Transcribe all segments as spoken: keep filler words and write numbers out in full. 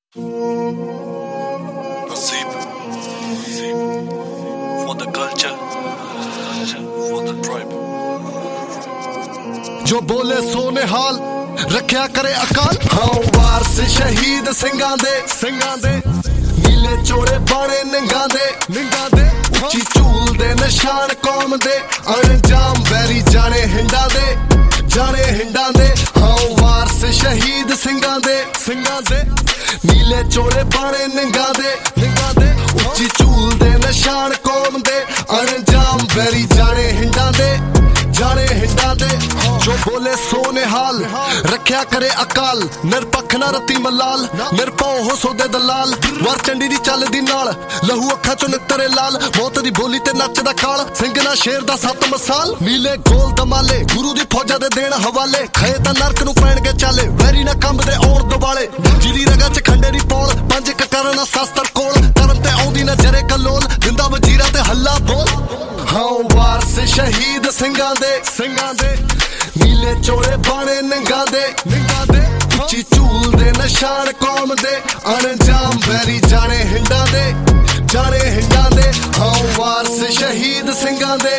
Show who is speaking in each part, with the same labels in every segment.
Speaker 1: Nasib, for the culture, for the tribe.
Speaker 2: जो बोले सो निहाल रखिया करे अकाल। हाँ वारस शहीद सिंगां दे सिंगां दे नीले चोड़े बाणे निंगां दे निंगां दे उच्ची झूल दे निशान कौम दे अनजाम बैरी जाने हिंडा दे जाने हिंडा दे। हाँ वारस शहीद सिंगां दे सिंगां दे नीले चोड़े बाणे निंगां दे निंगां दे उच्ची झूल दे निशान कौम दे अनजाम बैरी जाने हिंडा दे जाने हिंडा दे। जो बोले सो निहाल रखिया करे अकाल निरपख ना रती मलाल निरपौ हो सोदे दलाल वार चंडी दी चल दी नाल लहू अखा चो नितरे लाल मौत दी बोली ते नचदा काल सिंह ना शेर दा सत मसाल नीले गोल दमाले गुरु दी फौजा दे देण हवाले खए ता नरक नू पैणगे चाले वैरी ना कंब दे औण दवाले जिदी रगा च खंडे दी पौल पंज ककरना शास्त्र कोल करन ते आउंदी ना जरे कलोल दिंदा वजीरा ते हल्ला बोल। हाँ वारस शहीद सिंगां दे सिंगां दे नीले चोड़े बाणे निंगां दे निंगां दे उच्ची झूल दे निशान कौम दे अनजाम बैरी जाने हिंडा दे जाने हिंडा दे। हाँ वारस शहीद सिंगां दे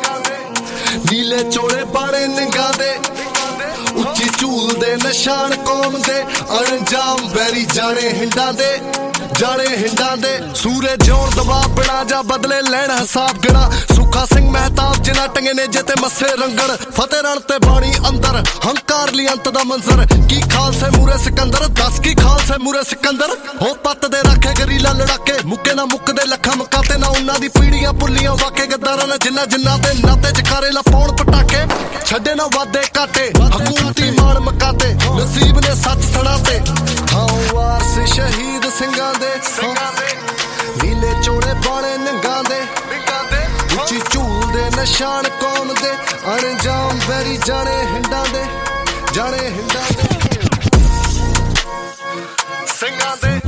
Speaker 2: नीले चोड़े बाणे निंगां दे उच्ची झूल दे निशान कौम दे अनजाम बैरी जाने हिंडा दे जाने हिंडा दे। सूरे जोन दबाव बना जा बदले लैन हिसाब गिना सुखा सिंह महताब जिना टंगे ने जेते मस्से रंगण फतेह रण ते बाणी अंदर हंकार ली अंत दा मंजर की खाल से मूरे सिकंदर दस की खाल से मूरे सिकंदर हो पत दे रखे गरीला लड़ाके मुक्के ना मुक दे लखा मकाते ना उन्ना दी पीड़ियां पुलियां वाके गद्दारां ने जिन्ना जिन्ना ते नाते जकारे ला पाउण पटाके छड्डे ना वादे काटे हकूमती मान मकाते नसीब ने सच सड़ाते। हाँ वारस शहीद सिंगां दे नीले चोड़े बाणे निंगां दे उच्ची झूल दे निशान कौम दे अनजाम बैरी जाने हिंडा दे जाने हिंडा दे सिंगां दे।